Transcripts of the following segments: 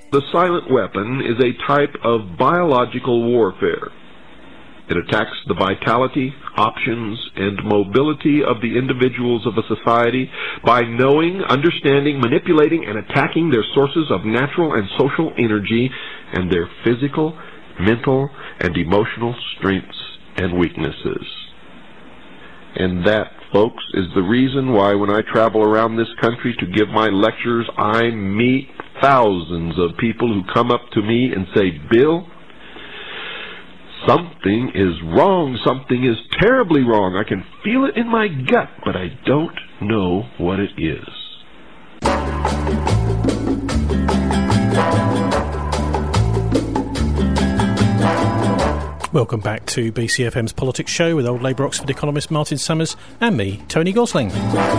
The silent weapon is a type of biological warfare. It attacks the vitality, options, and mobility of the individuals of a society by knowing, understanding, manipulating, and attacking their sources of natural and social energy and their physical, mental, and emotional strengths and weaknesses. And that, folks, is the reason why when I travel around this country to give my lectures, I meet thousands of people who come up to me and say, "Bill, something is wrong. Something is terribly wrong. I can feel it in my gut, but I don't know what it is." Welcome back to BCFM's Politics Show with old Labour Oxford economist Martin Summers and me, Tony Gosling.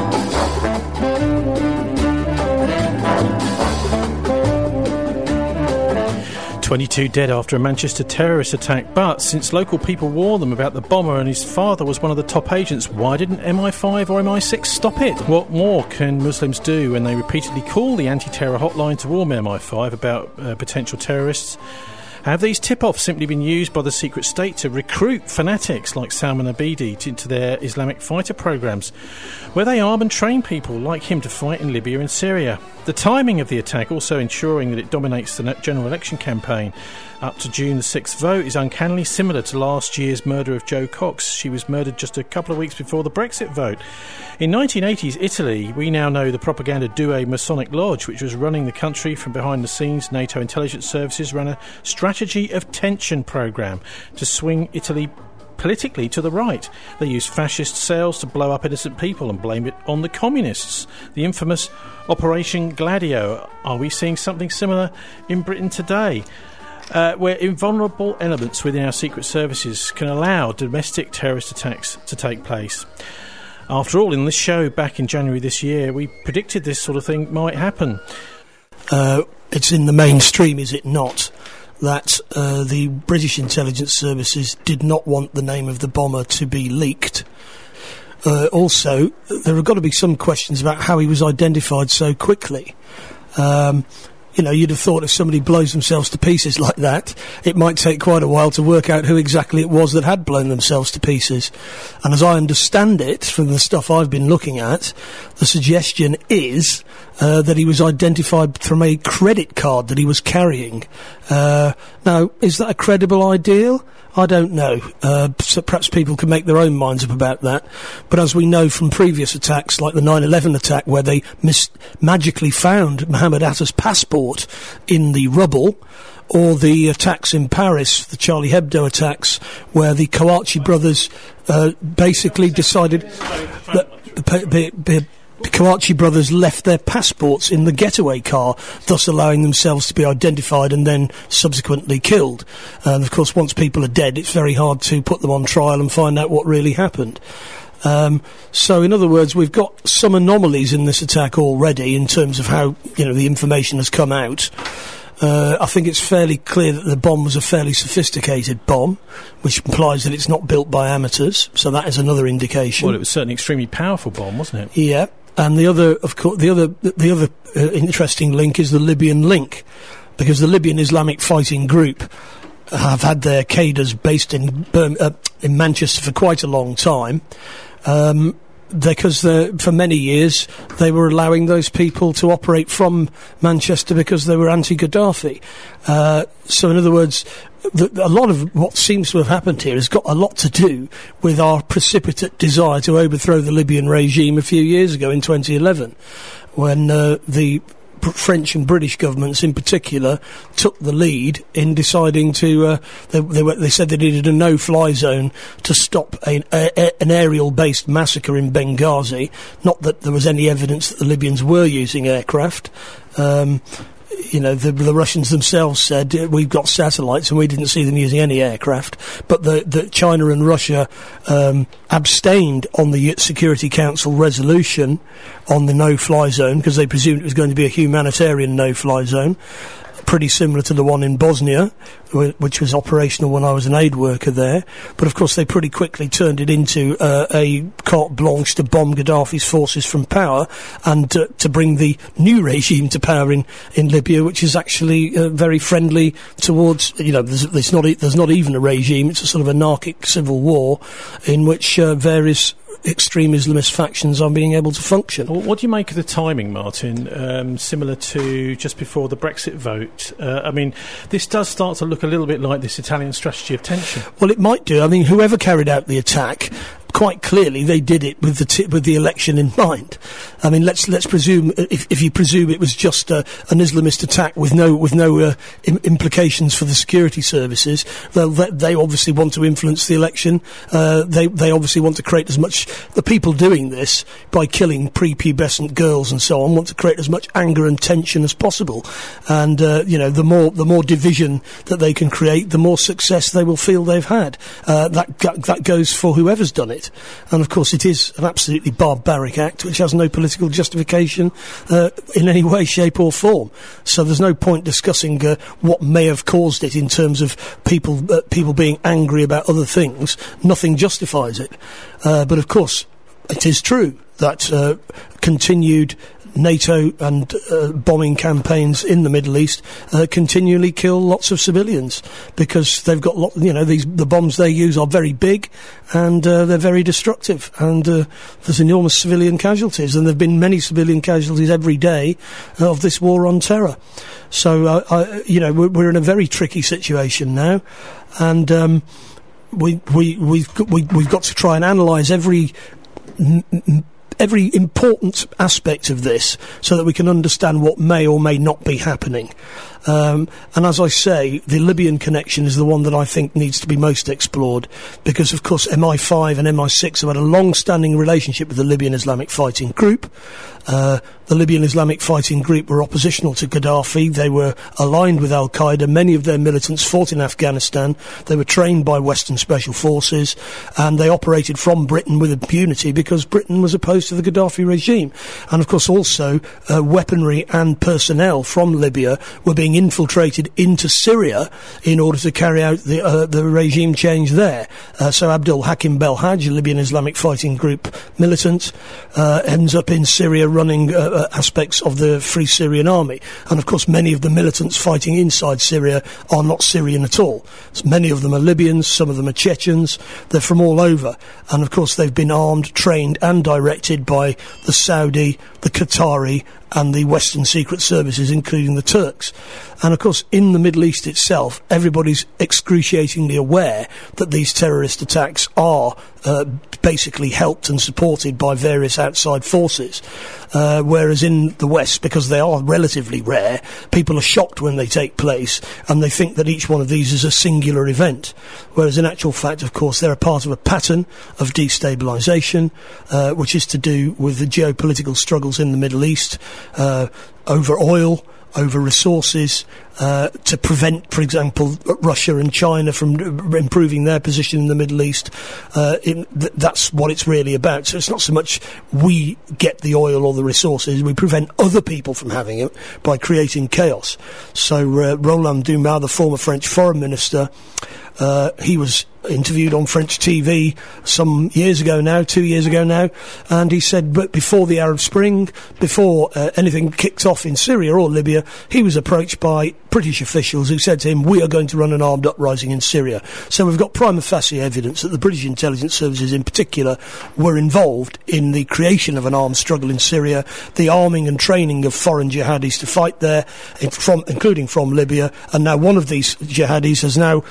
22 dead after a Manchester terrorist attack, but since local people warned them about the bomber and his father was one of the top agents, why didn't MI5 or MI6 stop it? What more can Muslims do when they repeatedly call the anti-terror hotline to warn MI5 about potential terrorists? Have these tip-offs simply been used by the secret state to recruit fanatics like Salman Abedi into their Islamic fighter programs, where they arm and train people like him to fight in Libya and Syria? The timing of the attack, also ensuring that it dominates the general election campaign up to June the 6th vote, is uncannily similar to last year's murder of Jo Cox. She was murdered just a couple of weeks before the Brexit vote. In 1980s Italy, we now know the propaganda duo Masonic Lodge, which was running the country from behind the scenes. NATO intelligence services ran a strategy of tension programme to swing Italy politically to the right. They used fascist cells to blow up innocent people and blame it on the communists. The infamous Operation Gladio. Are we seeing something similar in Britain today? Where invulnerable elements within our secret services can allow domestic terrorist attacks to take place. After all, in this show back in January this year, we predicted this sort of thing might happen. It's in the mainstream, is it not, that the British intelligence services did not want the name of the bomber to be leaked. Also, there have got to be some questions about how he was identified so quickly. You know, you'd have thought if somebody blows themselves to pieces like that, it might take quite a while to work out who exactly it was that had blown themselves to pieces. And as I understand it, from the stuff I've been looking at, the suggestion is that he was identified from a credit card that he was carrying. Now, is that a credible idea? I don't know. So perhaps people can make their own minds up about that. But as we know from previous attacks, like the 9/11 attack, where they magically found Mohammed Atta's passport in the rubble, or the attacks in Paris, the Charlie Hebdo attacks, where the Kouachi brothers basically decided that the Kouachi brothers left their passports in the getaway car, thus allowing themselves to be identified and then subsequently killed. And of course, once people are dead, it's very hard to put them on trial and find out what really happened. So in other words, we've got some anomalies in this attack already in terms of how, you know, the information has come out. I think it's fairly clear that the bomb was a fairly sophisticated bomb, which implies that it's not built by amateurs. So that is another indication. Well, it was certainly an extremely powerful bomb, wasn't it? Yeah. And the other, of course, the other interesting link is the Libyan link, because the Libyan Islamic Fighting Group have had their cadres based in Manchester for quite a long time. Because for many years they were allowing those people to operate from Manchester because they were anti-Gaddafi. So in other words, a lot of what seems to have happened here has got a lot to do with our precipitate desire to overthrow the Libyan regime a few years ago in 2011, when the French and British governments in particular took the lead in deciding to they said they needed a no-fly zone to stop an aerial-based massacre in Benghazi. Not that there was any evidence that the Libyans were using aircraft. You know, the Russians themselves said we've got satellites and we didn't see them using any aircraft. But the China and Russia abstained on the Security Council resolution on the no-fly zone because they presumed it was going to be a humanitarian no-fly zone. pretty similar to the one in Bosnia, which was operational when I was an aid worker there. But of course, they pretty quickly turned it into a carte blanche to bomb Gaddafi's forces from power and to bring the new regime to power in Libya, which is actually very friendly towards, there's not even a regime. It's a sort of anarchic civil war in which various extreme Islamist factions are being able to function. Well, what do you make of the timing, Martin? Similar to just before the Brexit vote. This does start to look a little bit like this Italian strategy of tension. Well, it might do. I mean, whoever carried out the attack, quite clearly they did it with the election in mind. I mean, let's presume, if you presume it was just an Islamist attack with no implications for the security services, they obviously want to influence the election. They obviously want to create as much. The people doing this by killing prepubescent girls and so on want to create as much anger and tension as possible. And the more division that they can create, the more success they will feel they've had. That goes for whoever's done it. And of course it is an absolutely barbaric act which has no political justification in any way, shape or form. So there's no point discussing what may have caused it in terms of people being angry about other things. Nothing justifies it. But of course it is true that continued NATO and bombing campaigns in the Middle East continually kill lots of civilians because they've got the bombs they use are very big and they're very destructive, and there's enormous civilian casualties, and there've been many civilian casualties every day of this war on terror. So we're in a very tricky situation now, and we've got to try and analyse every important aspect of this so that we can understand what may or may not be happening. And as I say, the Libyan connection is the one that I think needs to be most explored, because of course MI5 and MI6 have had a long-standing relationship with the Libyan Islamic Fighting Group. The Libyan Islamic Fighting Group were oppositional to Gaddafi. They were aligned with Al-Qaeda. Many of their militants fought in Afghanistan. They were trained by Western Special Forces, and they operated from Britain with impunity because Britain was opposed to the Gaddafi regime. And of course also weaponry and personnel from Libya were being infiltrated into Syria in order to carry out the regime change there. So Abdul Hakim Belhaj, a Libyan Islamic Fighting Group militant, ends up in Syria running aspects of the Free Syrian Army. And of course many of the militants fighting inside Syria are not Syrian at all. So many of them are Libyans, some of them are Chechens, they're from all over. And of course they've been armed, trained and directed by the Saudi, the Qatari and the Western secret services, including the Turks. And of course in the Middle East itself, everybody's excruciatingly aware that these terrorist attacks are basically helped and supported by various outside forces, whereas in the West, because they are relatively rare, people are shocked when they take place and they think that each one of these is a singular event, whereas in actual fact, of course, they're a part of a pattern of destabilisation, which is to do with the geopolitical struggles in the Middle East, over oil, over resources, to prevent, for example, Russia and China from improving their position in the Middle East. That's what it's really about. So it's not so much we get the oil or the resources, we prevent other people from having it by creating chaos. So Roland Dumas, the former French foreign minister, he was interviewed on French TV some years ago now, 2 years ago now, and he said, but before the Arab Spring, before anything kicked off in Syria or Libya, he was approached by British officials who said to him, we are going to run an armed uprising in Syria. So we've got prima facie evidence that the British intelligence services in particular were involved in the creation of an armed struggle in Syria, the arming and training of foreign jihadis to fight there, including from Libya, and now one of these jihadis has now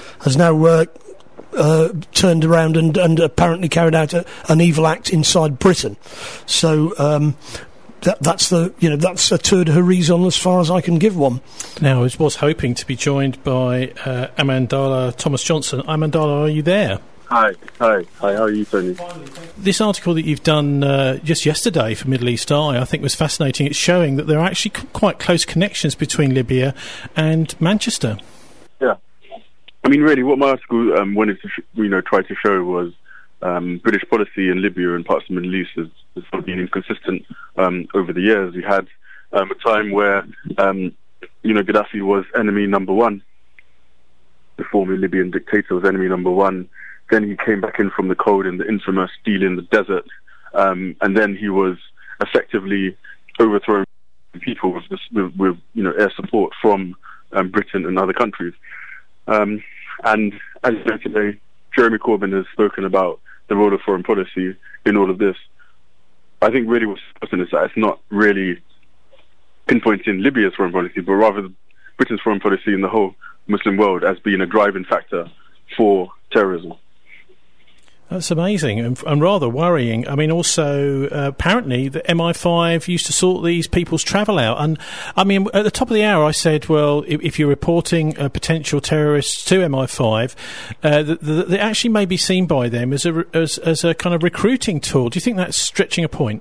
turned around and apparently carried out an evil act inside Britain. So that's a tour de horizon as far as I can give one. Now, I was hoping to be joined by Amandala Thomas Johnson. Amandala, are you there? Hi, how are you, Tony? This article that you've done just yesterday for Middle East Eye, I think was fascinating. It's showing that there are actually quite close connections between Libya and Manchester. Yeah. I mean, really, what my article wanted to try to show was British policy in Libya and parts of the Middle East has been inconsistent over the years. We had a time where Gaddafi was enemy number one. The former Libyan dictator was enemy number one. Then he came back in from the cold in the infamous deal in the desert. And then he was effectively overthrowing people with air support from Britain and other countries. And as you know today, Jeremy Corbyn has spoken about the role of foreign policy in all of this. I think really what's important is that it's not really pinpointing Libya's foreign policy, but rather Britain's foreign policy in the whole Muslim world as being a driving factor for terrorism. That's amazing and rather worrying. I mean, also, apparently, the MI5 used to sort these people's travel out. And, I mean, at the top of the hour, I said, well, if you're reporting potential terrorists to MI5, they actually may be seen by them as a kind of recruiting tool. Do you think that's stretching a point?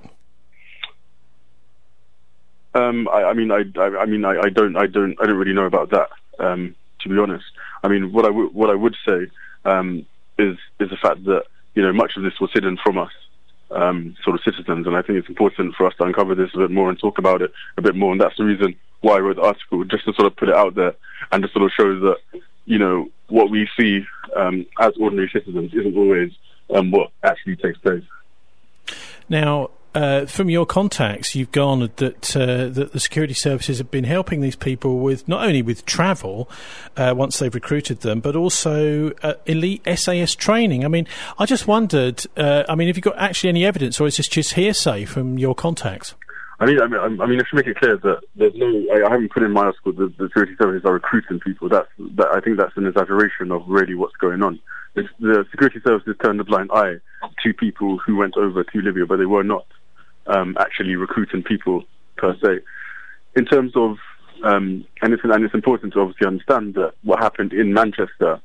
I don't really know about that, to be honest. I mean, what I would say is the fact that much of this was hidden from us, sort of citizens, and I think it's important for us to uncover this a bit more and talk about it a bit more, and that's the reason why I wrote the article, just to sort of put it out there and to sort of show that what we see as ordinary citizens isn't always what actually takes place. Now, from your contacts, you've garnered that the security services have been helping these people with not only with travel once they've recruited them, but also elite SAS training. I mean, I just wondered. Have you got actually any evidence, or is this just hearsay from your contacts? I should make it clear that there's no. I haven't put in my article that the security services are recruiting people. I think that's an exaggeration of really what's going on. The security services turned a blind eye to people who went over to Libya, but they were not actually recruiting people per se. In terms of, and it's important to obviously understand that what happened in Manchester,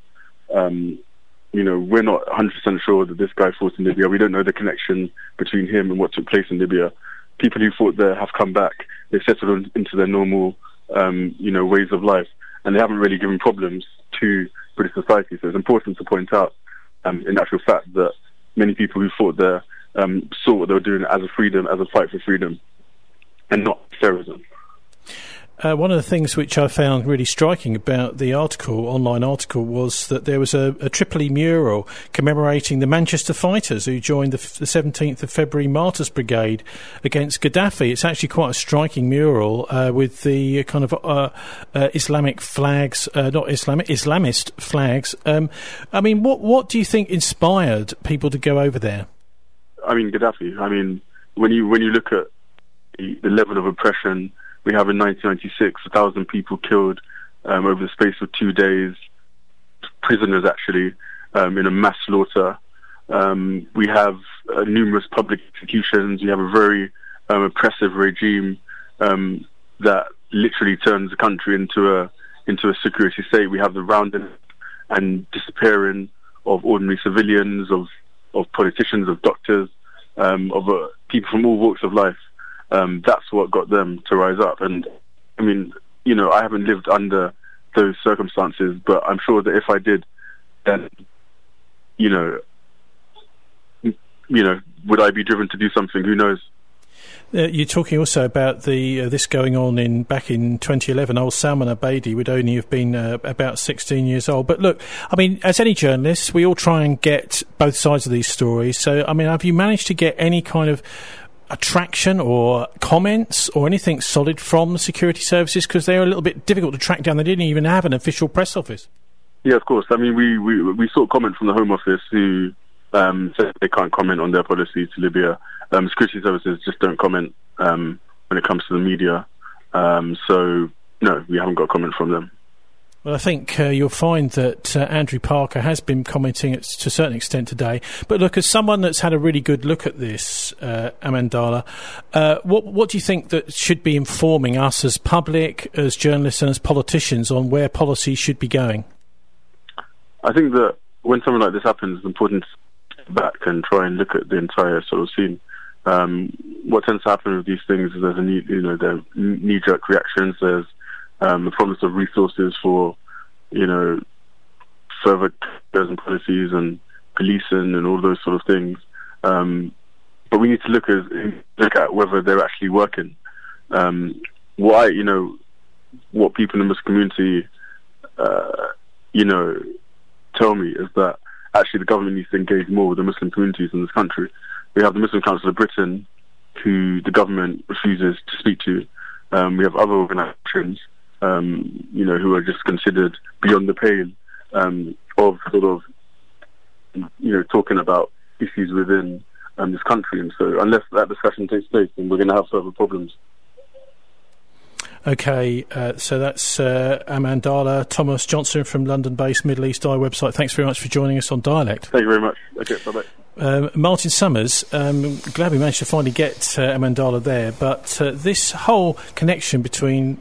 we're not 100% sure that this guy fought in Libya. We don't know the connection between him and what took place in Libya. People who fought there have come back. They've settled into their normal, ways of life, and they haven't really given problems to British society. So it's important to point out, in actual fact, that many people who fought there saw what they were doing as a fight for freedom, and not terrorism. One of the things which I found really striking about the online article, was that there was a Tripoli mural commemorating the Manchester fighters who joined the 17th of February Martyrs Brigade against Gaddafi. It's actually quite a striking mural with the kind of Islamic flags, Islamist flags. What do you think inspired people to go over there? Gaddafi. When you look at the level of oppression we have in 1996, 1,000 people killed over the space of 2 days, prisoners actually, in a mass slaughter. We have numerous public executions. We have a very oppressive regime that literally turns the country into a security state. We have the rounding and disappearing of ordinary civilians, of politicians, of doctors, of people from all walks of life. That's what got them to rise up. And I haven't lived under those circumstances, but I'm sure that if I did, then would I be driven to do something? Who knows? You're talking also about this going on back in 2011. Old Salman Abedi would only have been about 16 years old. But look, as any journalists, we all try and get both sides of these stories. So, have you managed to get any kind of attraction or comments or anything solid from the security services? Because they're a little bit difficult to track down. They didn't even have an official press office. Yeah, of course. We sought comment from the Home Office, who said they can't comment on their policy to Libya. Security services just don't comment when it comes to the media. So, no, we haven't got a comment from them. Well, I think you'll find that Andrew Parker has been commenting to a certain extent today. But look, as someone that's had a really good look at this, Amandala, what do you think that should be informing us as public, as journalists and as politicians on where policy should be going? I think that when something like this happens, it's important to step back and try and look at the entire sort of scene. What tends to happen with these things is there's there knee-jerk reactions. There's the promise of resources for, further and policies and policing and all those sort of things. But we need to look at whether they're actually working. what people in the Muslim community, tell me is that actually the government needs to engage more with the Muslim communities in this country. We have the Muslim Council of Britain, who the government refuses to speak to. We have other organisations, who are just considered beyond the pale of sort of, talking about issues within this country. And so unless that discussion takes place, then we're going to have further problems. Okay, so that's Amandala Thomas Johnson from London-based Middle East Eye website. Thanks very much for joining us on Dialect. Thank you very much. Okay, bye-bye. Martin Summers, glad we managed to finally get Amandala there, but this whole connection between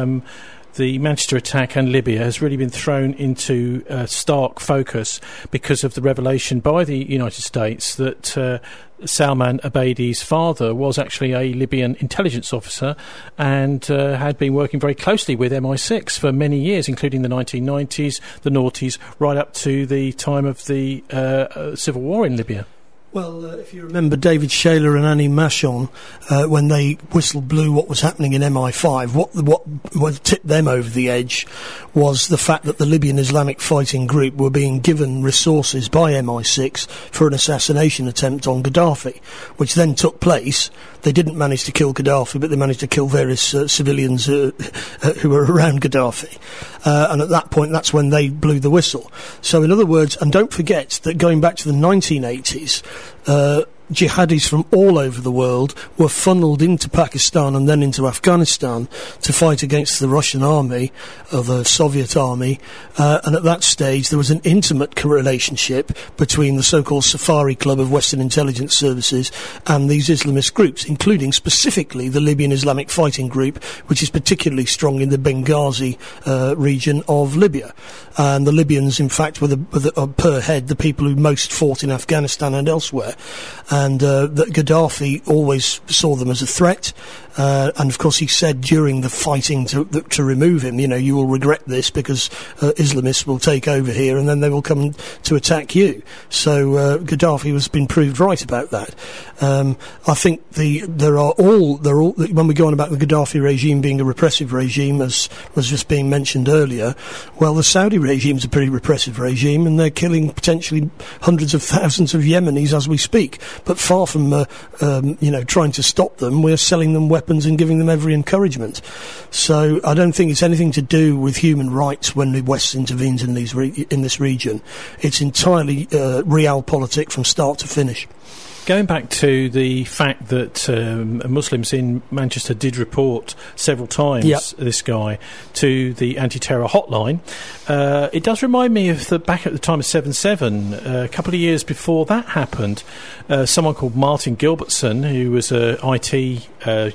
the Manchester attack and Libya has really been thrown into stark focus because of the revelation by the United States that Salman Abedi's father was actually a Libyan intelligence officer and had been working very closely with MI6 for many years, including the 1990s, the noughties, right up to the time of the civil war in Libya. Well, if you remember David Shayler and Annie Machon, when they whistle blew what was happening in MI5, what tipped them over the edge was the fact that the Libyan Islamic Fighting Group were being given resources by MI6 for an assassination attempt on Gaddafi, which then took place. They didn't manage to kill Gaddafi, but they managed to kill various civilians who were around Gaddafi. And at that point, that's when they blew the whistle. So in other words, and don't forget that going back to the 1980s, jihadis from all over the world were funnelled into Pakistan and then into Afghanistan to fight against the Russian army or the Soviet army, and at that stage there was an intimate relationship between the so-called Safari Club of Western Intelligence Services and these Islamist groups, including specifically the Libyan Islamic Fighting Group, which is particularly strong in the Benghazi region of Libya. And the Libyans, in fact, were per head the people who most fought in Afghanistan and elsewhere. And that Gaddafi always saw them as a threat. And of course he said during the fighting to remove him, you will regret this because Islamists will take over here and then they will come to attack you. So Gaddafi has been proved right about that. I think there are all when we go on about the Gaddafi regime being a repressive regime, as was just being mentioned earlier, well, the Saudi regime is a pretty repressive regime and they're killing potentially hundreds of thousands of Yemenis as we speak. But far from trying to stop them, we're selling them weapons and giving them every encouragement. So I don't think it's anything to do with human rights when the West intervenes in this region. It's entirely realpolitik from start to finish. Going back to the fact that Muslims in Manchester did report several times this guy to the anti-terror hotline, it does remind me of back at the time of 7/7, a couple of years before that happened, someone called Martin Gilbertson, who was a IT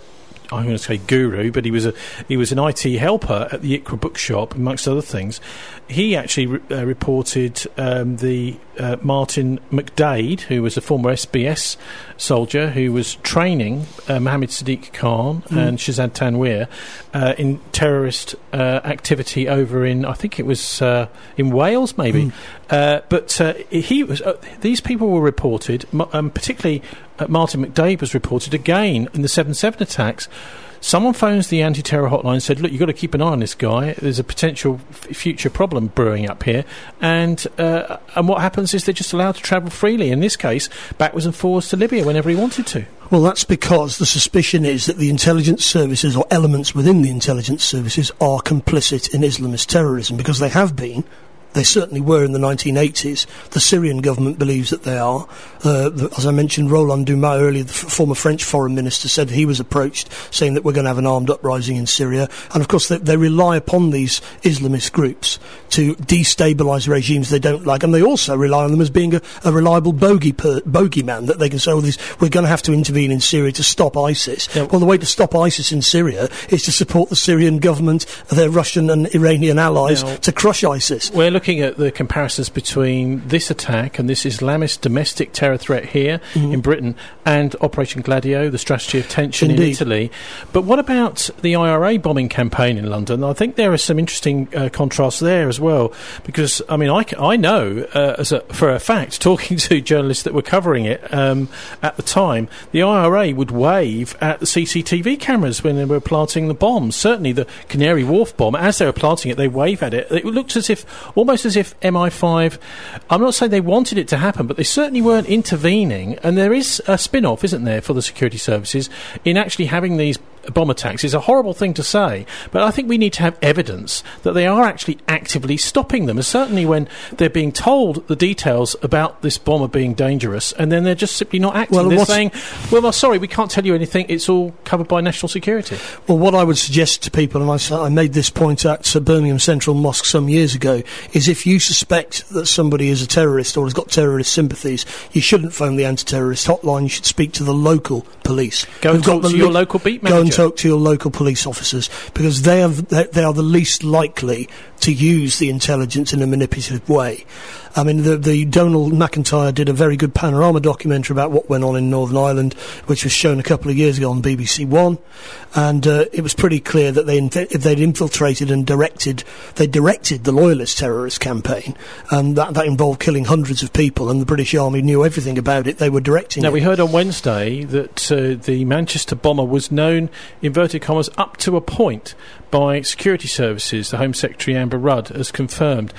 I'm going to say guru, but he was an IT helper at the Iqra bookshop, amongst other things. He actually reported the Martin McDade, who was a former SBS soldier who was training Mohammed Sadiq Khan and Shazad Tanweer in terrorist activity over in, I think it was in Wales, maybe. But he was. These people were reported, particularly Martin McDade was reported again in the 7/7 attacks. Someone phones the anti-terror hotline and said, look, you've got to keep an eye on this guy. There's a potential future problem brewing up here. And what happens is they're just allowed to travel freely, in this case, backwards and forwards to Libya whenever he wanted to. Well, that's because the suspicion is that the intelligence services, or elements within the intelligence services, are complicit in Islamist terrorism, because they have been. They certainly were in the 1980s. The Syrian government believes that they are. As I mentioned, Roland Dumas earlier, the former French foreign minister, said he was approached saying that we're going to have an armed uprising in Syria. And of course they rely upon these Islamist groups to destabilise regimes they don't like. And they also rely on them as being a reliable bogeyman, that they can say, we're going to have to intervene in Syria to stop ISIS. Yeah. Well, the way to stop ISIS in Syria is to support the Syrian government, their Russian and Iranian allies, to crush ISIS. We're looking at the comparisons between this attack and this Islamist domestic terror threat here in Britain and Operation Gladio, the strategy of tension in Italy. But what about the IRA bombing campaign in London? I think there are some interesting contrasts there as well, because, I mean, I know for a fact, talking to journalists that were covering it at the time, the IRA would wave at the CCTV cameras when they were planting the bombs. Certainly the Canary Wharf bomb, as they were planting it, they wave at it. It looked almost as if MI5, I'm not saying they wanted it to happen, but they certainly weren't intervening. And there is a spin-off, isn't there, for the security services in actually having these bomb attacks. It's a horrible thing to say, but I think we need to have evidence that they are actually actively stopping them. And certainly when they're being told the details about this bomber being dangerous, and then they're just simply not acting. Well, they're saying, well, sorry, we can't tell you anything. It's all covered by national security. Well, what I would suggest to people, and I made this point at Birmingham Central Mosque some years ago, is if you suspect that somebody is a terrorist or has got terrorist sympathies, you shouldn't phone the anti-terrorist hotline. You should speak to the local police. Go and talk to your local beat manager. Talk to your local police officers, because they are the least likely to use the intelligence in a manipulative way. I mean, the Donald McIntyre did a very good panorama documentary about what went on in Northern Ireland, which was shown a couple of years ago on BBC One, and it was pretty clear that they'd infiltrated and directed the Loyalist terrorist campaign, and that involved killing hundreds of people, and the British Army knew everything about it. They were directing it. Now, we heard on Wednesday that the Manchester bomber was known, inverted commas, up to a point by security services. The Home Secretary Amber Rudd has confirmed.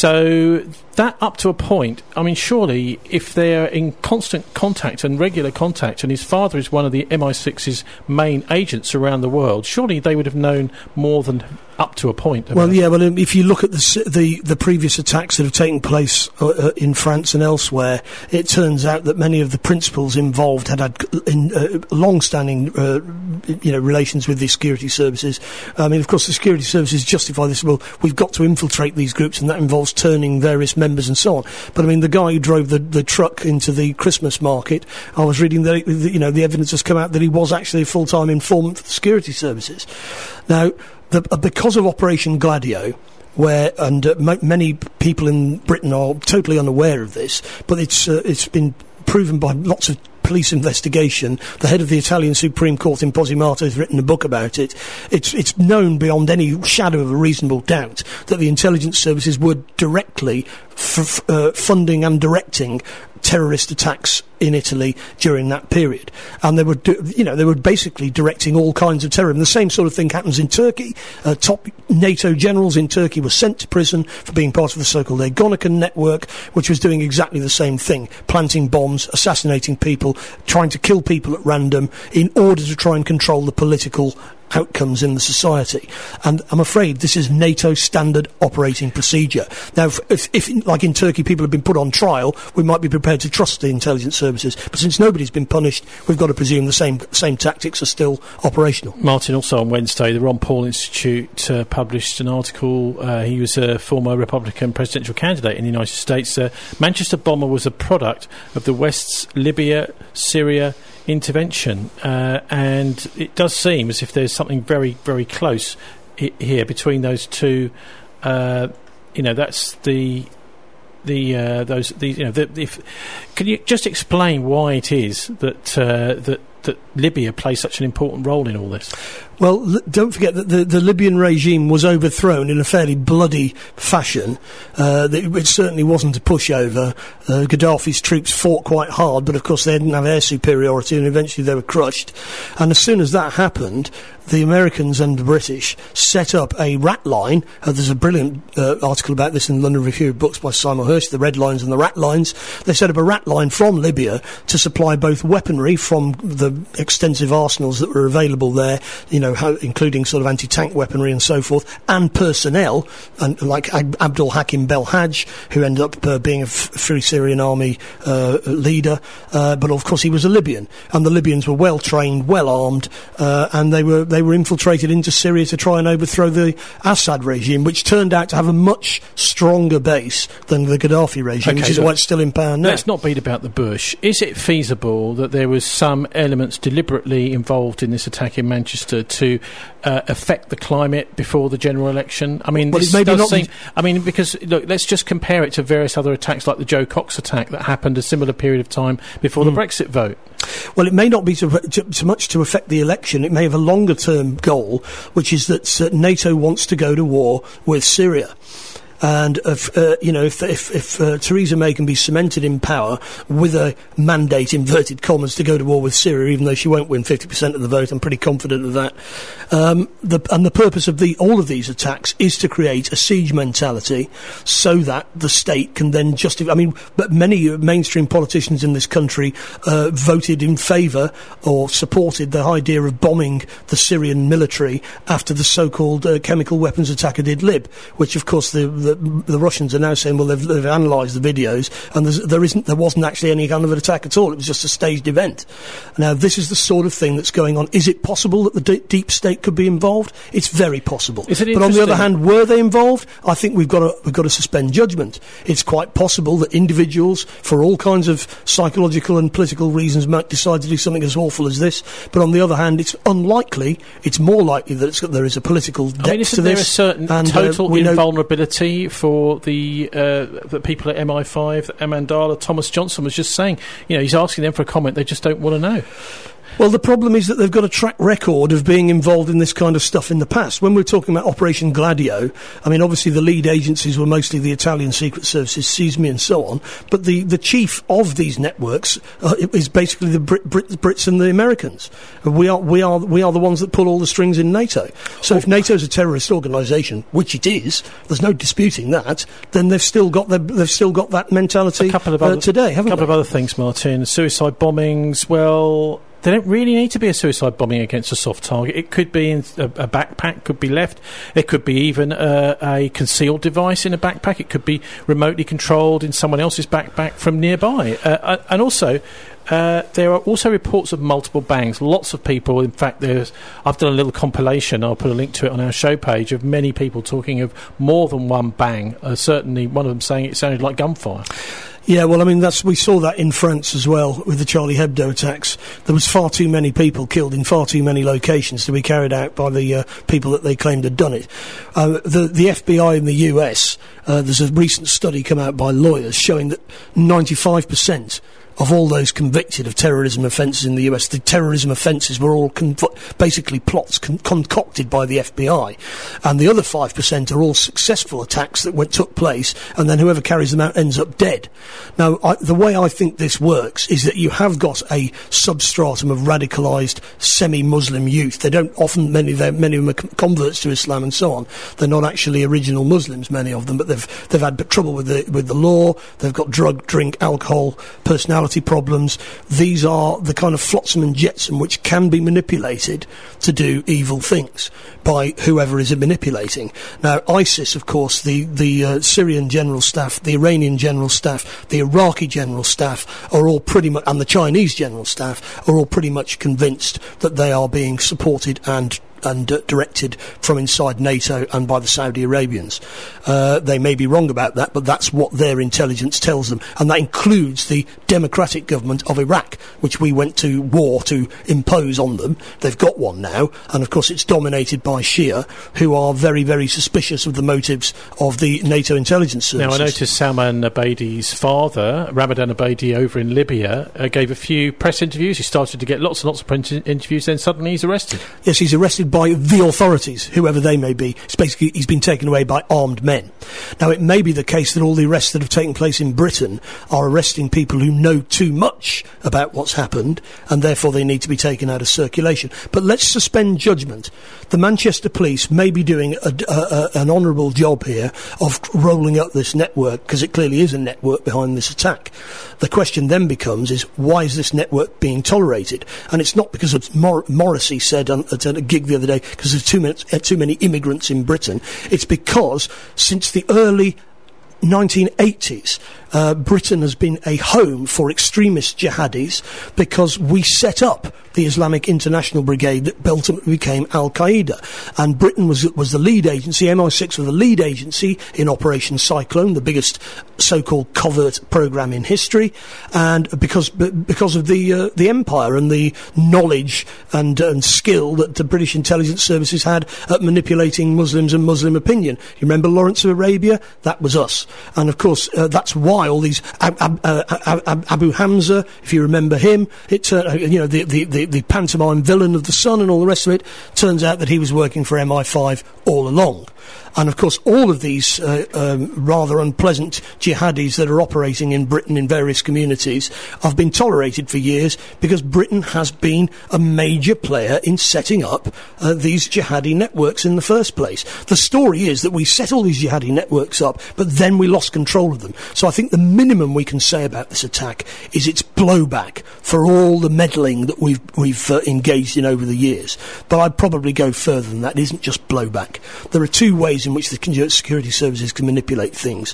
So that up to a point, I mean, surely if they're in constant contact and regular contact, and his father is one of the MI6's main agents around the world, surely they would have known more than up to a point. Well, yeah, well, if you look at the previous attacks that have taken place in France and elsewhere, it turns out that many of the principals involved had long-standing relations with the security services. I mean, of course, the security services justify this. Well, we've got to infiltrate these groups, and that involves turning various members and so on. But I mean, the guy who drove the truck into the Christmas market, I was reading that the evidence has come out that he was actually a full-time informant for the security services. Now, because of Operation Gladio, many people in Britain are totally unaware of this, but it's been proven by lots of police investigation. The head of the Italian Supreme Court in Posimato has written a book about it. It's known beyond any shadow of a reasonable doubt that the intelligence services were directly funding and directing terrorist attacks in Italy during that period, and they were basically directing all kinds of terrorism. The same sort of thing happens in Turkey. Top NATO generals in Turkey were sent to prison for being part of the so-called Ergonokon network, which was doing exactly the same thing, planting bombs, assassinating people, trying to kill people at random in order to try and control the political outcomes in the society. And I'm afraid this is NATO standard operating procedure. Now, if like in Turkey, people have been put on trial, we might be prepared to trust the intelligence services. But since nobody's been punished, we've got to presume the same tactics are still operational. Martin, also on Wednesday, the Ron Paul Institute published an article. He was a former Republican presidential candidate in the United States. Manchester bomber was a product of the West's Libya, Syria intervention, and it does seem as if there's something very, very close here between those two. That's can you just explain why it is that Libya plays such an important role in all this? Well, don't forget that the Libyan regime was overthrown in a fairly bloody fashion. It certainly wasn't a pushover. Gaddafi's troops fought quite hard, but of course they didn't have air superiority, and eventually they were crushed. And as soon as that happened, the Americans and the British set up a rat line. There's a brilliant article about this in the London Review of Books by Simon Hirsch, the red lines and the rat lines. They set up a rat line from Libya to supply both weaponry from the extensive arsenals that were available there, including sort of anti-tank weaponry and so forth, and personnel, and like Abdul Hakim Belhaj, who ended up being a Free Syrian Army leader, but of course he was a Libyan, and the Libyans were well trained, well armed, and they were infiltrated into Syria to try and overthrow the Assad regime, which turned out to have a much stronger base than the Gaddafi regime, which is why it's still in power now. Let's not beat about the bush. Is it feasible that there was some elements deliberately involved in this attack in Manchester to affect the climate before the general election? I mean, this does seem... I mean, because, look, let's just compare it to various other attacks like the Joe Cox attack that happened a similar period of time before the Brexit vote. Well, it may not be so much to affect the election. It may have a longer-term goal, which is that NATO wants to go to war with Syria. And if Theresa May can be cemented in power with a mandate, inverted commas, to go to war with Syria, even though she won't win 50% of the vote, I'm pretty confident of that. The purpose of all of these attacks is to create a siege mentality, so that the state can then justify. I mean, but many mainstream politicians in this country voted in favour or supported the idea of bombing the Syrian military after the so-called chemical weapons attack at Idlib, which, of course, the Russians are now saying, well, they've analysed the videos, and there wasn't actually any kind of an attack at all. It was just a staged event. Now, this is the sort of thing that's going on. Is it possible that the deep state could be involved? It's very possible. But on the other hand, were they involved? I think we've got to suspend judgment. It's quite possible that individuals, for all kinds of psychological and political reasons, might decide to do something as awful as this. But on the other hand, it's unlikely. It's more likely that there is a political depth to this. Isn't there a certain total invulnerability for the people at MI5, Amandala? Thomas Johnson was just saying, he's asking them for a comment, they just don't want to know. Well, the problem is that they've got a track record of being involved in this kind of stuff in the past. When we're talking about Operation Gladio, I mean, obviously the lead agencies were mostly the Italian secret services, CISMI and so on, but the chief of these networks is basically the Brits and the Americans. We are the ones that pull all the strings in NATO. So if NATO's a terrorist organisation, which it is, there's no disputing that, then they've still got that mentality today, haven't they? A couple of other things, Martin. Suicide bombings, well, they don't really need to be a suicide bombing against a soft target. It could be in a backpack, could be left. It could be even a concealed device in a backpack. It could be remotely controlled in someone else's backpack from nearby. And also, there are also reports of multiple bangs. Lots of people, in fact, I've done a little compilation, I'll put a link to it on our show page, of many people talking of more than one bang. Certainly one of them saying it sounded like gunfire. Yeah, well, I mean, we saw that in France as well with the Charlie Hebdo attacks. There was far too many people killed in far too many locations to be carried out by the people that they claimed had done it. The FBI in the US, there's a recent study come out by lawyers showing that 95% of all those convicted of terrorism offences in the US, the terrorism offences were all basically plots concocted by the FBI. And the other 5% are all successful attacks that took place, and then whoever carries them out ends up dead. Now, the way I think this works is that you have got a substratum of radicalised semi-Muslim youth. They don't often, many of them are converts to Islam and so on. They're not actually original Muslims, many of them, but they've had trouble with the law. They've got drug, drink, alcohol, personality problems. These are the kind of flotsam and jetsam which can be manipulated to do evil things by whoever is manipulating. Now, ISIS, of course, the Syrian general staff, the Iranian general staff, the Iraqi general staff are all pretty much, and the Chinese general staff are all pretty much convinced that they are being supported and directed from inside NATO and by the Saudi Arabians. They may be wrong about that, but that's what their intelligence tells them. And that includes the democratic government of Iraq, which we went to war to impose on them. They've got one now, and of course it's dominated by Shia, who are very, very suspicious of the motives of the NATO intelligence services. Now, I noticed Salman Abedi's father, Ramadan Abedi, over in Libya, gave a few press interviews. He started to get lots and lots of press interviews, then suddenly he's arrested. Yes, he's arrested by the authorities, whoever they may be. It's basically, he's been taken away by armed men. Now, it may be the case that all the arrests that have taken place in Britain are arresting people who know too much about what's happened, and therefore they need to be taken out of circulation. But let's suspend judgment. The Manchester police may be doing an honourable job here of rolling up this network, because it clearly is a network behind this attack. The question then becomes is, why is this network being tolerated? And it's not because of Morrissey said at a gig the other day, because there's too many immigrants in Britain. It's because since the early 1980s, Britain has been a home for extremist jihadis, because we set up the Islamic International Brigade that ultimately became Al-Qaeda. And Britain was the lead agency, MI6 was the lead agency in Operation Cyclone, the biggest so-called covert program in history, and because of the empire and the knowledge and skill that the British intelligence services had at manipulating Muslims and Muslim opinion. You remember Lawrence of Arabia? That was us. And of course, that's why all these Abu Hamza, if you remember him, the pantomime villain of The Sun and all the rest of it, turns out that he was working for MI5 all along. And of course, all of these rather unpleasant jihadis that are operating in Britain in various communities have been tolerated for years because Britain has been a major player in setting up these jihadi networks in the first place. The story is that we set all these jihadi networks up, but then we lost control of them. So I think the minimum we can say about this attack is its blowback for all the meddling that we've engaged in over the years. But I'd probably go further than that. It isn't just blowback. There are two ways in which the security services can manipulate things.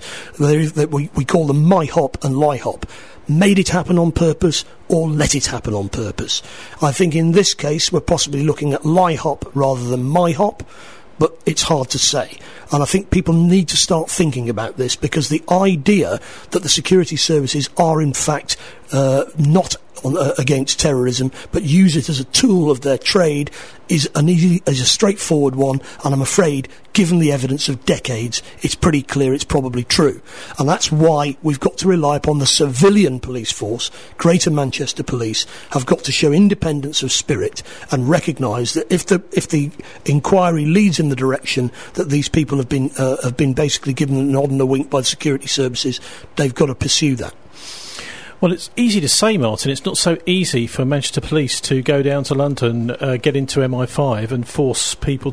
We call them MyHop and LIHOP. Made it happen on purpose or let it happen on purpose. I think in this case we're possibly looking at LIHOP rather than MyHop, but it's hard to say. And I think people need to start thinking about this, because the idea that the security services are in fact not against terrorism, but use it as a tool of their trade is a straightforward one, and I'm afraid, given the evidence of decades, it's pretty clear it's probably true. And that's why we've got to rely upon the civilian police force. Greater Manchester Police have got to show independence of spirit and recognise that if the inquiry leads in the direction that these people have been basically given a nod and a wink by the security services, they've got to pursue that. Well, it's easy to say, Martin. It's not so easy for Manchester Police to go down to London, get into MI5 and force people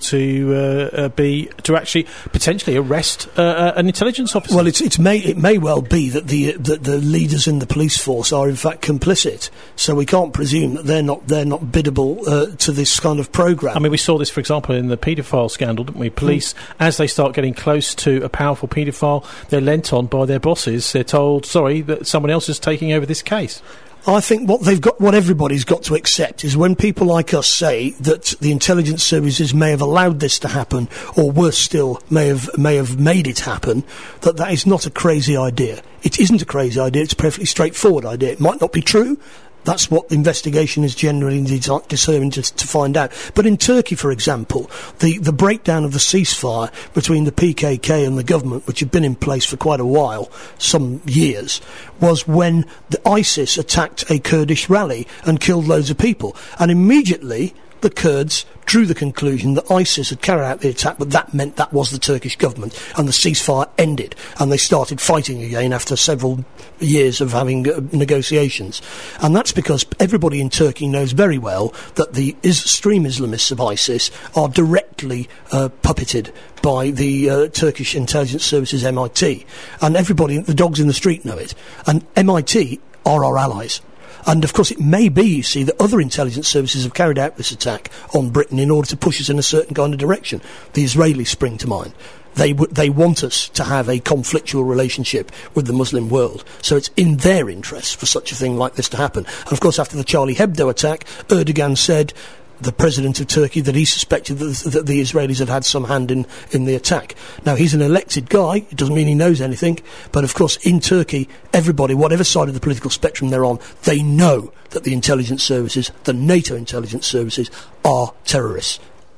to actually potentially arrest an intelligence officer. Well, it may well be that the leaders in the police force are in fact complicit. So we can't presume that they're not biddable to this kind of programme. I mean, we saw this, for example, in the paedophile scandal, didn't we? Police, as they start getting close to a powerful paedophile, they're lent on by their bosses. They're told, sorry, that someone else is taking over this case. I think what everybody's got to accept is when people like us say that the intelligence services may have allowed this to happen, or worse still, may have made it happen, that is not a crazy idea. It isn't a crazy idea. It's a perfectly straightforward idea. It might not be true. That's what the investigation is generally determined to find out. But in Turkey, for example, the breakdown of the ceasefire between the PKK and the government, which had been in place for quite a while, some years, was when the ISIS attacked a Kurdish rally and killed loads of people. And immediately the Kurds drew the conclusion that ISIS had carried out the attack, but that meant that was the Turkish government, and the ceasefire ended, and they started fighting again after several years of having negotiations. And that's because everybody in Turkey knows very well that the extreme Islamists of ISIS are directly puppeted by the Turkish intelligence services, MIT, and everybody, the dogs in the street, know it, and MIT are our allies. And of course it may be, you see, that other intelligence services have carried out this attack on Britain in order to push us in a certain kind of direction. The Israelis spring to mind. They want us to have a conflictual relationship with the Muslim world. So it's in their interest for such a thing like this to happen. And of course after the Charlie Hebdo attack, Erdogan said, the president of Turkey, that he suspected that the Israelis had some hand in the attack. Now, he's an elected guy. It doesn't mean he knows anything. But, of course, in Turkey, everybody, whatever side of the political spectrum they're on, they know that the intelligence services, the NATO intelligence services, are terrorists.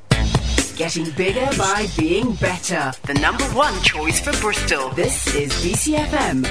Getting bigger by being better. The number one choice for Bristol. This is BCFM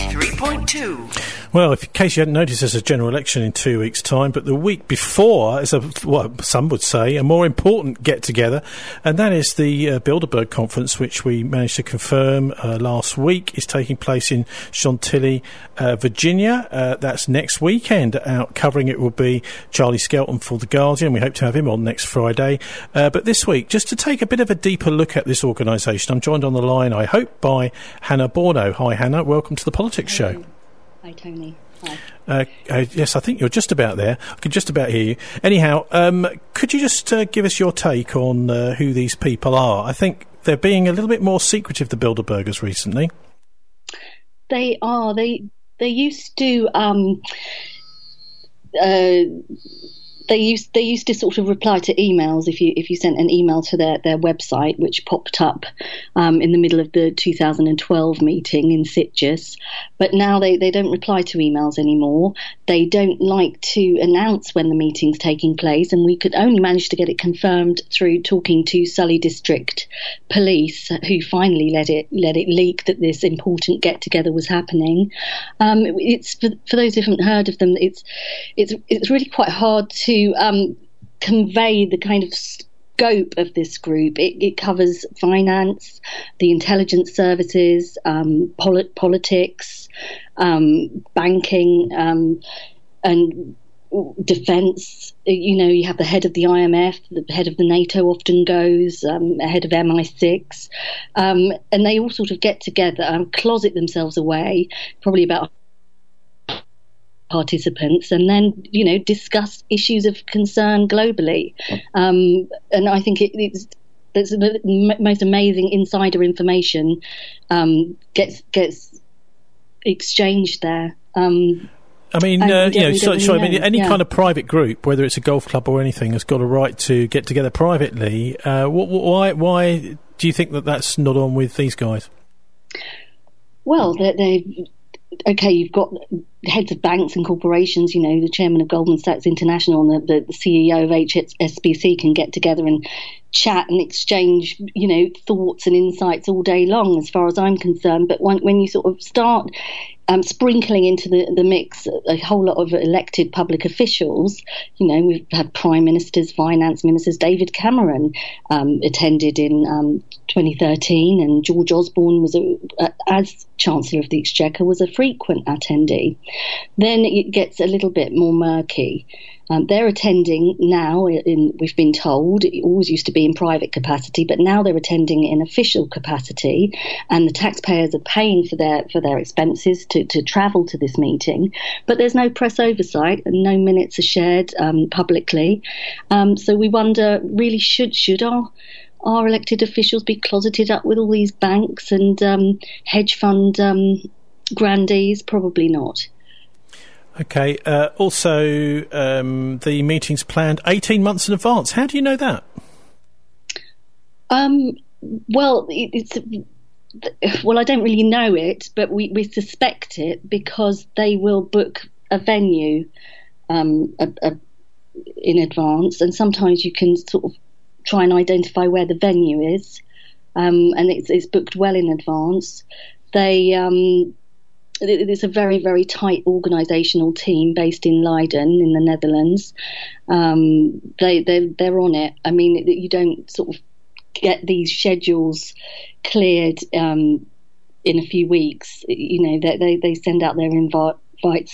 93.2. Well, in case you hadn't noticed, there's a general election in 2 weeks' time, but the week before is some would say, a more important get-together, and that is the Bilderberg Conference, which we managed to confirm last week is taking place in Chantilly, Virginia. That's next weekend. Out covering it will be Charlie Skelton for The Guardian. We hope to have him on next Friday. But this week, just to take a bit of a deeper look at this organisation, I'm joined on the line, I hope, by Hannah Borno. Hi, Hannah. Welcome to the Politics Show. Hi, Tony. Hi. Yes, I think you're just about there. I can just about hear you. Anyhow, could you just give us your take on who these people are? I think they're being a little bit more secretive, the Bilderbergers, recently. They are. They used to They used to sort of reply to emails if you sent an email to their website, which popped up in the middle of the 2012 meeting in Sitges. But now they don't reply to emails anymore. They don't like to announce when the meeting's taking place, and we could only manage to get it confirmed through talking to Sully District Police, who finally let it leak that this important get together was happening. It's for those who haven't heard of them, it's really quite hard to convey the kind of scope of this group. It covers finance, the intelligence services, politics, banking, and defence. You have the head of the IMF, the head of the NATO often goes, head of MI6, and they all sort of get together and closet themselves away, probably about participants, and then discuss issues of concern globally. And I think it's the most amazing insider information gets exchanged there. Any kind of private group, whether it's a golf club or anything, has got a right to get together privately. Why do you think that that's not on with these guys? Well, okay, you've got heads of banks and corporations, the chairman of Goldman Sachs International and the CEO of HSBC can get together and chat and exchange, thoughts and insights all day long, as far as I'm concerned. But when you sort of start sprinkling into the mix a whole lot of elected public officials, we've had prime ministers, finance ministers. David Cameron attended in 2013, and George Osborne was, as Chancellor of the Exchequer, was a frequent attendee. Then it gets a little bit more murky. They're attending now, we've been told, it always used to be in private capacity, but now they're attending in official capacity, and the taxpayers are paying for their expenses to travel to this meeting. But there's no press oversight and no minutes are shared publicly. So we wonder, really, should our elected officials be closeted up with all these banks and hedge fund grandees? Probably not. Okay. Also, the meeting's planned 18 months in advance. How do you know that? Well, I don't really know it, but we suspect it because they will book a venue in advance, and sometimes you can sort of try and identify where the venue is, and it's booked well in advance. It's a very, very tight organisational team based in Leiden in the Netherlands. They're on it. I mean, you don't sort of get these schedules cleared in a few weeks. They send out their invites,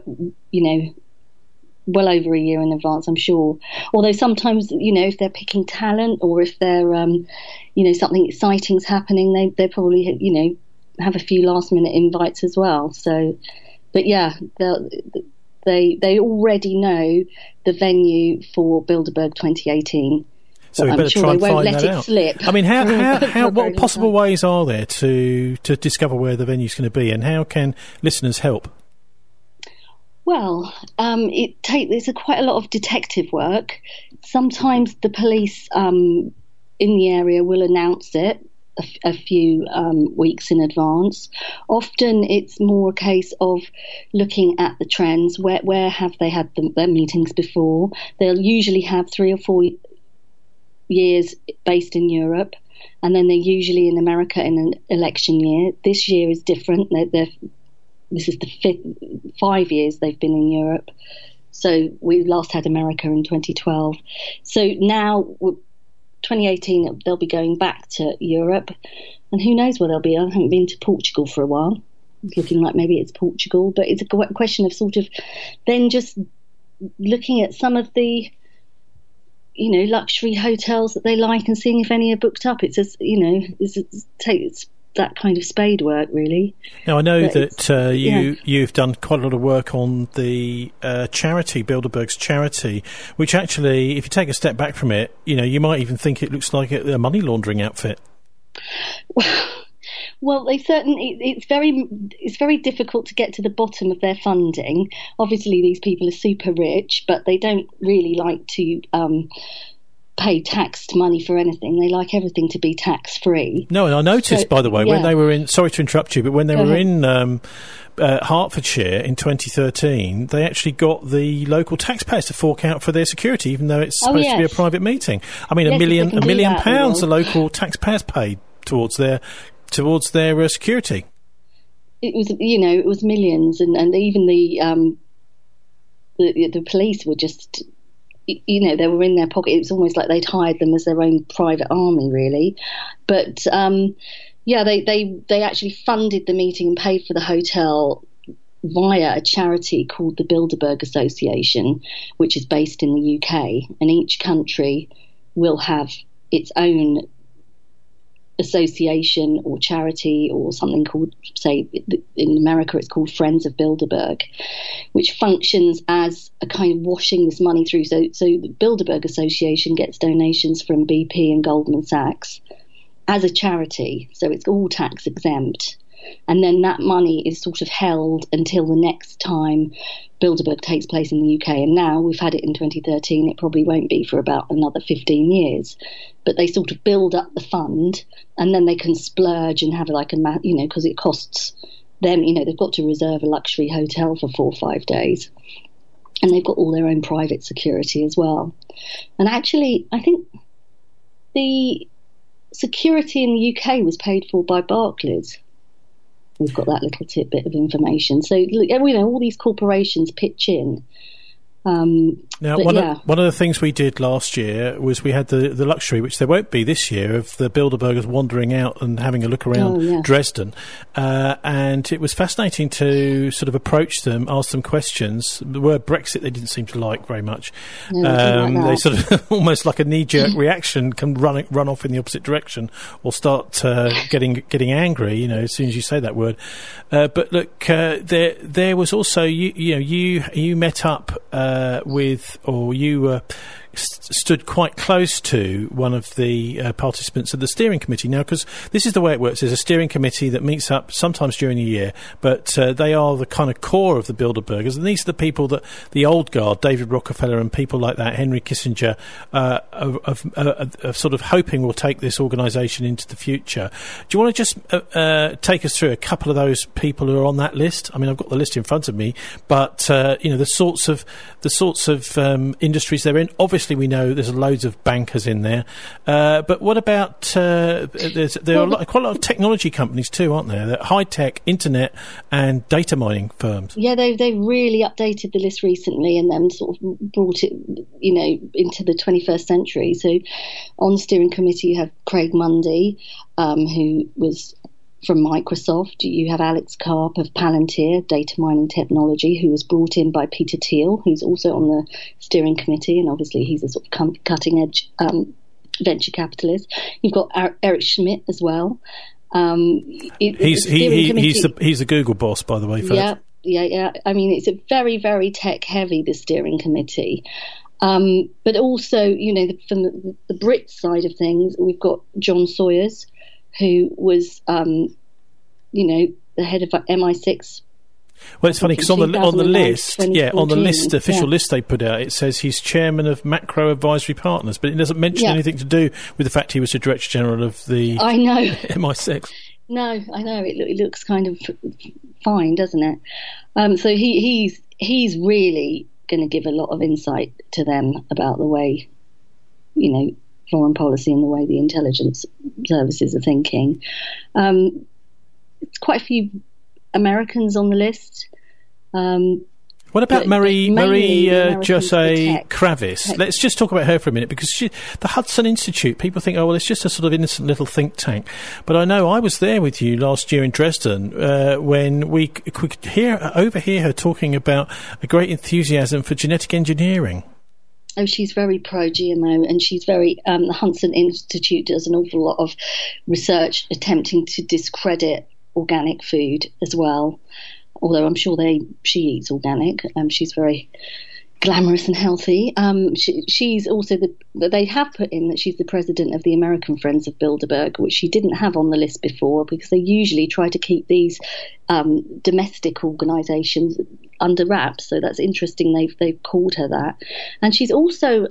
well over a year in advance, I'm sure. Although sometimes, if they're picking talent or if they're, something exciting's happening, they probably, have a few last minute invites as well. So, but yeah, they already know the venue for Bilderberg 2018. So we better try and find that out. Slip. I mean, how what possible ways are there to discover where the venue's going to be, and how can listeners help? Well, there's quite a lot of detective work. Sometimes the police in the area will announce it a few weeks in advance. Often it's more a case of looking at the trends. Where have they had their meetings before? They'll usually have 3 or 4 years based in Europe, and then they're usually in America in an election year. This year is different. This is the 5 years they've been in Europe. So we last had America in 2012. So now 2018, they'll be going back to Europe, and who knows where they'll be. I haven't been to Portugal for a while. It's looking like maybe it's Portugal, but it's a question of sort of then just looking at some of the, luxury hotels that they like and seeing if any are booked up. It's just, it's that kind of spade work, really. Now, I know that you've done quite a lot of work on the charity, Bilderberg's charity, which actually, if you take a step back from it, you might even think it looks like a money laundering outfit. Well, it's very difficult to get to the bottom of their funding. Obviously, these people are super rich, but they don't really like to pay taxed money for anything. They like everything to be tax free. No, and I noticed, by the way, when they were in. Sorry to interrupt you, but when they were in Hertfordshire in 2013, they actually got the local taxpayers to fork out for their security, even though it's supposed to be a private meeting. I mean, £1 million the local taxpayers paid towards their security. It was millions, and even the police were just, they were in their pocket. It was almost like they'd hired them as their own private army, really. But they actually funded the meeting and paid for the hotel via a charity called the Bilderberg Association, which is based in the UK, and each country will have its own association or charity or something called, say, in America it's called Friends of Bilderberg, which functions as a kind of washing this money through. So the Bilderberg Association gets donations from BP and Goldman Sachs as a charity, so it's all tax exempt. And then that money is sort of held until the next time Bilderberg takes place in the UK. And now we've had it in 2013. It probably won't be for about another 15 years. But they sort of build up the fund, and then they can splurge and have because it costs them, they've got to reserve a luxury hotel for 4 or 5 days. And they've got all their own private security as well. And actually, I think the security in the UK was paid for by Barclays. We've got that little tidbit of information. So, all these corporations pitch in. Now, one of the things we did last year was we had the luxury, which there won't be this year, of the Bilderbergers wandering out and having a look around Dresden. And it was fascinating to sort of approach them, ask them questions. The word Brexit they didn't seem to like very much. No, they sort of, almost like a knee-jerk reaction, can run off in the opposite direction or start getting angry, as soon as you say that word. But look, there was also, you met up with, or you stood quite close to one of the participants of the steering committee. Now, because this is the way it works, there's a steering committee that meets up sometimes during the year, but they are the kind of core of the Bilderbergers, and these are the people that the old guard, David Rockefeller and people like that, Henry Kissinger, are sort of hoping will take this organisation into the future. Do you want to just take us through a couple of those people who are on that list? I mean, I've got the list in front of me, but the sorts of industries they're in. Obviously, we know there's loads of bankers in there, but what about there are quite a lot of technology companies too, aren't there? High tech, internet, and data mining firms. Yeah, they've really updated the list recently, and then sort of brought it, into the 21st century. So, on the steering committee, you have Craig Mundy, who was from Microsoft. You have Alex Karp of Palantir, data mining technology, who was brought in by Peter Thiel, who's also on the steering committee, and obviously he's a sort of cutting-edge venture capitalist. You've got Eric Schmidt as well. He's the Google boss, by the way, folks. Yeah. I mean, it's a very, very tech-heavy, the steering committee. But also, from the Brit side of things, we've got John Sawyers, who was, the head of MI6. Well, it's funny because on the list, the official list they put out, it says he's chairman of Macro Advisory Partners, but it doesn't mention anything to do with the fact he was the director general of the MI6. No, I know it looks kind of fine, doesn't it? So he's really going to give a lot of insight to them about the way, foreign policy and the way the intelligence services are thinking. Quite a few Americans on the list. What about Marie José Kravis? Let's just talk about her for a minute, because the Hudson Institute, people think, oh, well, it's just a sort of innocent little think tank. But I know I was there with you last year in Dresden when we could overhear her talking about a great enthusiasm for genetic engineering. Oh, she's very pro-GMO, and she's very... the Hudson Institute does an awful lot of research attempting to discredit organic food as well, although I'm sure she eats organic. She's very glamorous and healthy. She's also they have put in that she's the president of the American Friends of Bilderberg, which she didn't have on the list before, because they usually try to keep these domestic organisations under wraps. So that's interesting. They've called her that, and she's also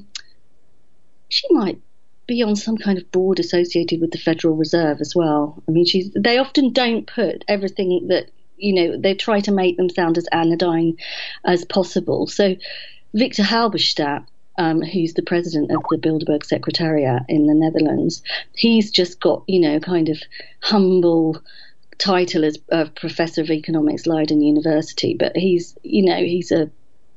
she might be on some kind of board associated with the Federal Reserve as well. I mean, they often don't put everything that, they try to make them sound as anodyne as possible. So Victor Halberstadt, who's the president of the Bilderberg Secretariat in the Netherlands, he's just got, kind of humble title as Professor of Economics, Leiden University, but he's a,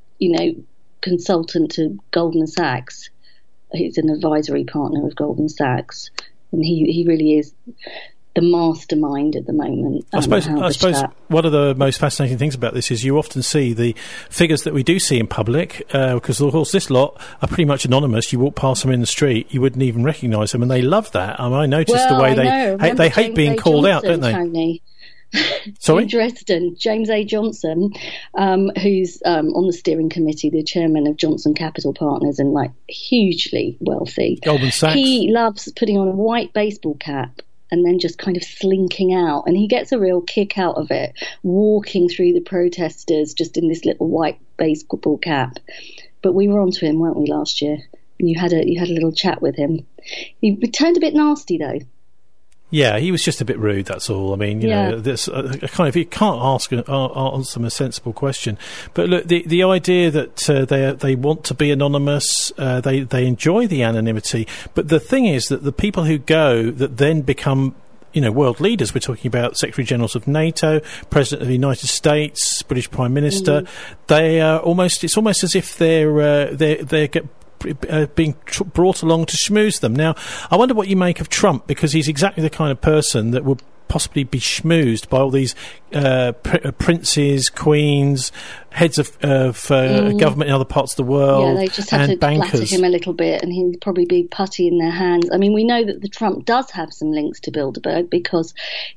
consultant to Goldman Sachs. He's an advisory partner of Goldman Sachs, and he really is the mastermind at the moment. I suppose one of the most fascinating things about this is you often see the figures that we do see in public, because of course this lot are pretty much anonymous. You walk past them in the street, you wouldn't even recognise them, and they love that. I noticed the way they hate being called out, don't they? Tony. Sorry? In Dresden, James A. Johnson, who's on the steering committee, the chairman of Johnson Capital Partners, and hugely wealthy. Goldman Sachs. He loves putting on a white baseball cap and then just kind of slinking out, and he gets a real kick out of it, walking through the protesters just in this little white baseball cap. But we were onto him, weren't we, last year? And you had a little chat with him. He turned a bit nasty though. Yeah, he was just a bit rude, that's all. I mean, this kind of, you can't answer them a sensible question. But look, the idea that they want to be anonymous, they enjoy the anonymity. But the thing is that the people who go that then become world leaders, we're talking about Secretary Generals of NATO, President of the United States, British Prime Minister, they are it's almost as if they're being brought along to schmooze them. Now, I wonder what you make of Trump, because he's exactly the kind of person that would possibly be schmoozed by all these princes, queens, heads of government in other parts of the world, they just have to bankers. Flatter him a little bit, and he'd probably be putty in their hands. I mean, we know that the Trump does have some links to Bilderberg, because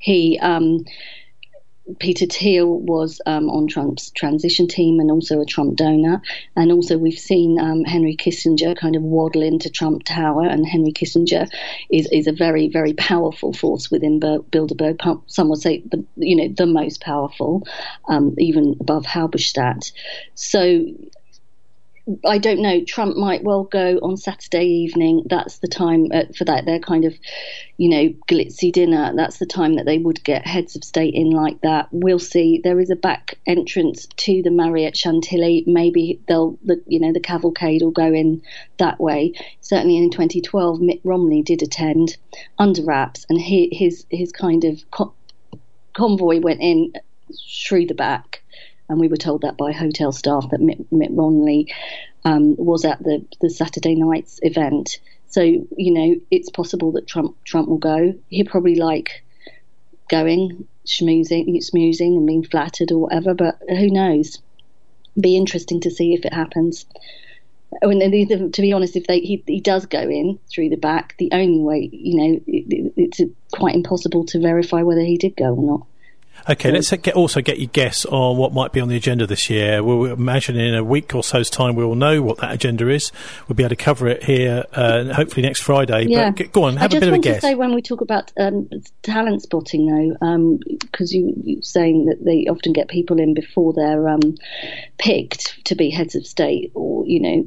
Peter Thiel was on Trump's transition team and also a Trump donor. And also we've seen Henry Kissinger kind of waddle into Trump Tower, and Henry Kissinger is a very, very powerful force within Bilderberg. Some would say the most powerful, even above Halberstadt. So I don't know. Trump might well go on Saturday evening. That's the time for that. Their kind of, glitzy dinner. That's the time that they would get heads of state in like that. We'll see. There is a back entrance to the Marriott Chantilly. Maybe the cavalcade will go in that way. Certainly in 2012, Mitt Romney did attend under wraps, and his kind of convoy went in through the back. And we were told that by hotel staff that Mitt Romney was at the Saturday night's event. So, it's possible that Trump will go. He'd probably like going, schmoozing and being flattered or whatever, but who knows? Be interesting to see if it happens. I mean, to be honest, if he does go in through the back, the only way, it's quite impossible to verify whether he did go or not. Okay, let's also get your guess on what might be on the agenda this year. We'll imagine in a week or so's time we'll know what that agenda is. We'll be able to cover it here, hopefully next Friday. Yeah. But go on, have a bit of a guess. I just want to say, when we talk about talent spotting, though, because you're saying that they often get people in before they're picked to be heads of state or,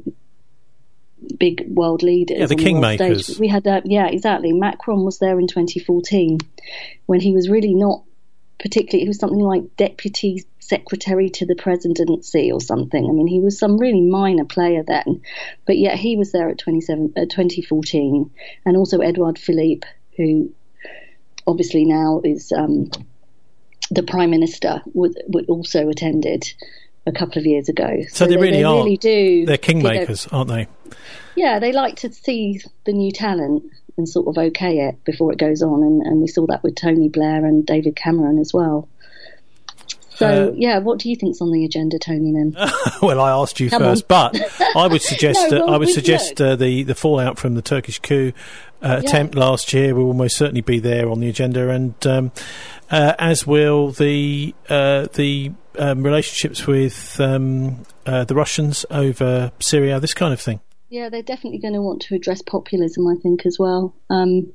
big world leaders. Yeah, the kingmakers. We had exactly. Macron was there in 2014 when he was really not particularly, it was something like deputy secretary to the presidency or something. I mean, he was some really minor player then, but yet he was there at 2014. And also Edouard Philippe, who obviously now is the prime minister, would also attended a couple of years ago. So they really are. Really do. They're kingmakers, aren't they? Yeah, they like to see the new talent and sort of okay it before it goes on, and we saw that with Tony Blair and David Cameron as well. So, what do you think's on the agenda, Tony, then? Well, I asked you first, but I would suggest the fallout from the Turkish coup attempt last year will almost certainly be there on the agenda, and as will the relationships with the Russians over Syria, this kind of thing? Yeah, they're definitely going to want to address populism, I think, as well. And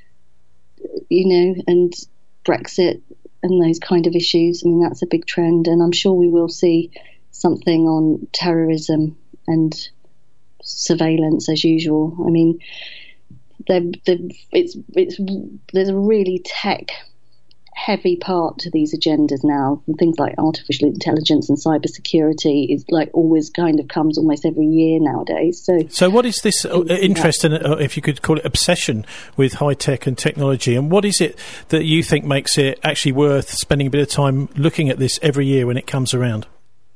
Brexit and those kind of issues. I mean, that's a big trend, and I'm sure we will see something on terrorism and surveillance as usual. I mean, there's a really tech-heavy part to these agendas now. And things like artificial intelligence and cybersecurity is like always kind of comes almost every year nowadays. So what is this interest in, if you could call it obsession, with high tech and technology? And what is it that you think makes it actually worth spending a bit of time looking at this every year when it comes around?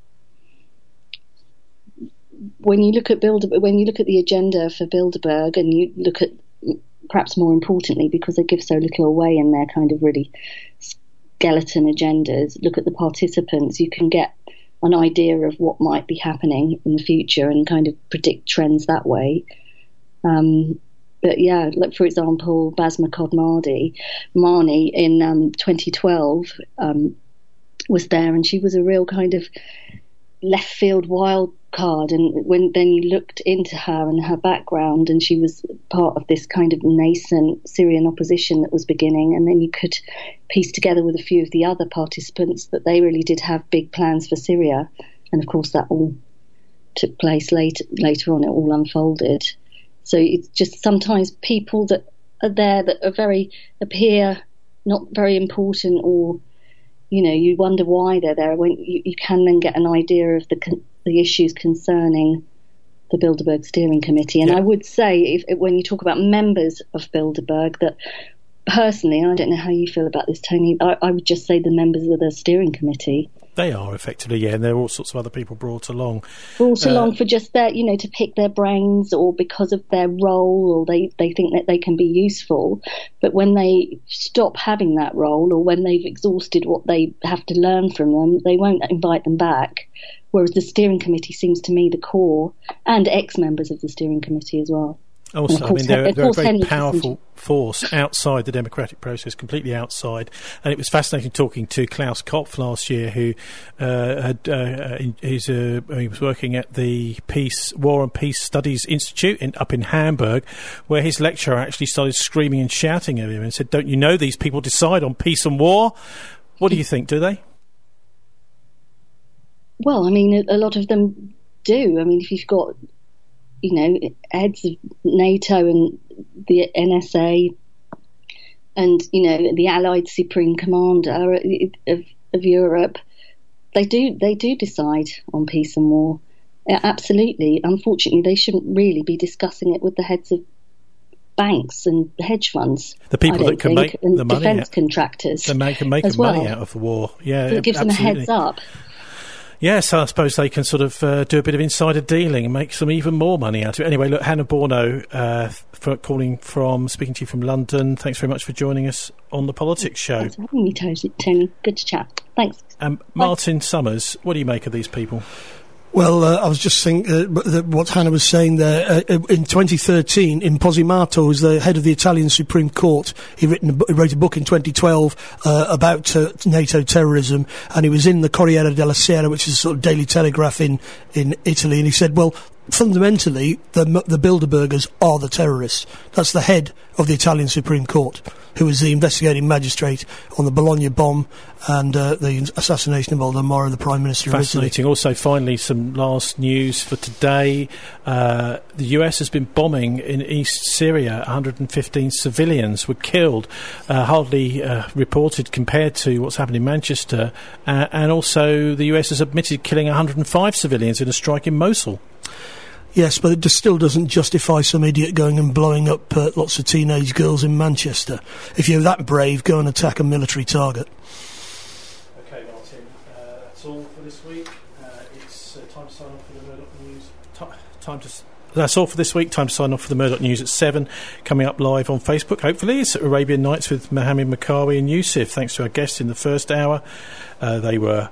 When you look at the agenda for Bilderberg, and you look at, perhaps more importantly, because they give so little away in their kind of really skeleton agendas, look at the participants, you can get an idea of what might be happening in the future and kind of predict trends that way. But yeah, like for example, Basma Mahdi in 2012 was there, and she was a real kind of left field wild card, and then you looked into her and her background, and she was part of this kind of nascent Syrian opposition that was beginning, and then you could piece together with a few of the other participants that they really did have big plans for Syria, and of course that all took place later on. It all unfolded. So it's just sometimes people that are there that are appear not very important, or you wonder why they're there. When you can then get an idea of the issues concerning the Bilderberg Steering Committee. And I would say, when you talk about members of Bilderberg, that personally, I don't know how you feel about this, Tony, I would just say the members of the Steering Committee. They are effectively, and there are all sorts of other people brought along. For just their, to pick their brains, or because of their role, or they think that they can be useful. But when they stop having that role, or when they've exhausted what they have to learn from them, they won't invite them back. Whereas the steering committee seems to me the core, and ex-members of the steering committee as well. Also, I mean, they're a very powerful force outside the democratic process, completely outside. And it was fascinating talking to Klaus Kopf last year, who he was working at the War and Peace Studies Institute up in Hamburg, where his lecturer actually started screaming and shouting at him and said, "Don't you know these people decide on peace and war?" What do you think? Do they? Well, I mean, a lot of them do. I mean, if you've got heads of NATO and the NSA and, the Allied Supreme Commander of Europe, they do decide on peace and war. Absolutely. Unfortunately, they shouldn't really be discussing it with the heads of banks and hedge funds. The people that can make the money. Defence contractors. They can make money out of the war. Yeah, it gives them a heads up. Yes, I suppose they can sort of do a bit of insider dealing and make some even more money out of it. Anyway, look, Hannah Borno, speaking to you from London. Thanks very much for joining us on the Politics Show. Thanks for having me, Tony. Good to chat. Thanks. Martin Summers, what do you make of these people? Well, I was just thinking what Hannah was saying there. In 2013, Imposimato, who's the head of the Italian Supreme Court, he wrote a book in 2012 about NATO terrorism, and he was in the Corriere della Sera, which is a sort of daily telegraph in Italy, and he said, well, fundamentally, the Bilderbergers are the terrorists. That's the head of the Italian Supreme Court, who was the investigating magistrate on the Bologna bomb and the assassination of Moro, the Prime Minister of Italy. Fascinating. Also, finally, some last news for today. The US has been bombing in East Syria. 115 civilians were killed, hardly reported compared to what's happened in Manchester. And also, the US has admitted killing 105 civilians in a strike in Mosul. Yes, but it still doesn't justify some idiot going and blowing up lots of teenage girls in Manchester. If you're that brave, go and attack a military target. OK, Martin, that's all for this week. It's time to sign off for the Murdoch News. That's all for this week. Time to sign off for the Murdoch News at 7. Coming up live on Facebook, hopefully, it's Arabian Nights with Mohammed Makawi and Yusuf. Thanks to our guests in the first hour. They were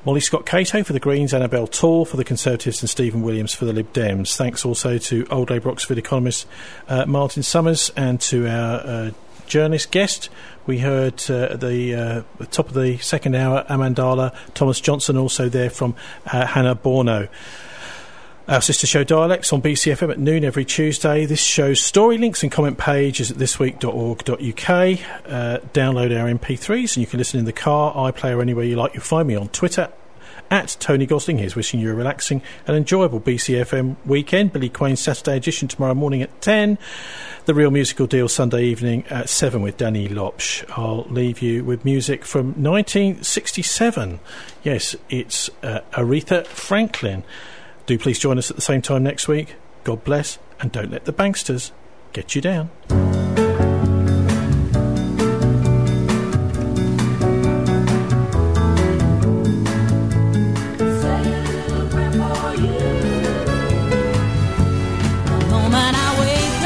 Molly Scott-Cato for the Greens, Annabelle Tall for the Conservatives and Stephen Williams for the Lib Dems. Thanks also to Old Labour Oxford economist Martin Summers and to our journalist guest. We heard at the top of the second hour, Amandala Thomas Johnson, also there from Hannah Borno. Our sister show Dialects on BCFM at noon every Tuesday. This show's story links and comment page is at thisweek.org.uk. Download our MP3s and you can listen in the car, iPlayer, anywhere you like. You'll find me on Twitter at Tony Gosling. Here's wishing you a relaxing and enjoyable BCFM weekend. Billy Quain's Saturday edition tomorrow morning at 10. The Real Musical Deal Sunday evening at 7 with Danny Lopsh. I'll leave you with music from 1967. Yes, it's Aretha Franklin. Do please join us at the same time next week. God bless, and don't let the banksters get you down.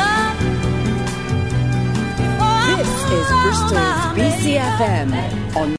This is Bristol's BCFM on